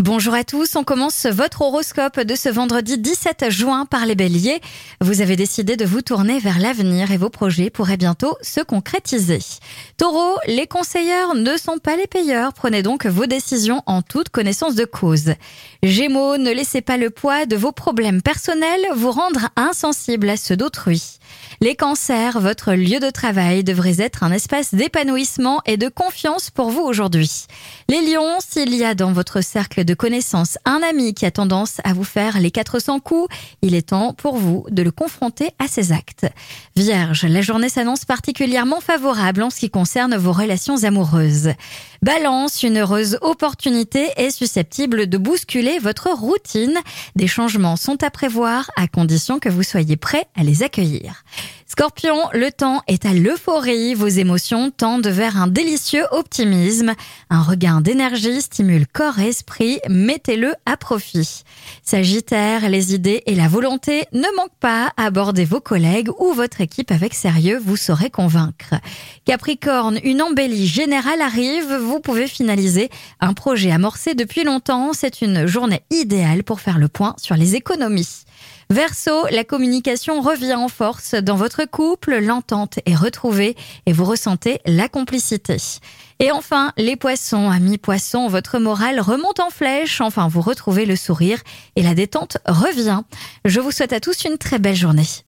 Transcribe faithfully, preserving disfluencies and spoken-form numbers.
Bonjour à tous, on commence votre horoscope de ce vendredi dix-sept juin par les béliers. Vous avez décidé de vous tourner vers l'avenir et vos projets pourraient bientôt se concrétiser. Taureau, les conseilleurs ne sont pas les payeurs, prenez donc vos décisions en toute connaissance de cause. Gémeaux, ne laissez pas le poids de vos problèmes personnels vous rendre insensible à ceux d'autrui. Les cancers, votre lieu de travail devrait être un espace d'épanouissement et de confiance pour vous aujourd'hui. Les lions, s'il y a dans votre cercle de connaissances un ami qui a tendance à vous faire les quatre cents coups, il est temps pour vous de le confronter à ses actes. Vierge, la journée s'annonce particulièrement favorable en ce qui concerne vos relations amoureuses. Balance, une heureuse opportunité est susceptible de bousculer votre routine. Des changements sont à prévoir à condition que vous soyez prêt à les accueillir. Scorpion, le temps est à l'euphorie, vos émotions tendent vers un délicieux optimisme. Un regain d'énergie stimule corps et esprit, mettez-le à profit. Sagittaire, les idées et la volonté ne manquent pas, abordez vos collègues ou votre équipe avec sérieux, vous saurez convaincre. Capricorne, une embellie générale arrive, vous pouvez finaliser un projet amorcé depuis longtemps, c'est une journée idéale pour faire le point sur les économies. Verseau, la communication revient en force dans votre couple, l'entente est retrouvée et vous ressentez la complicité. Et enfin, les poissons, amis poissons, votre morale remonte en flèche, enfin vous retrouvez le sourire et la détente revient. Je vous souhaite à tous une très belle journée.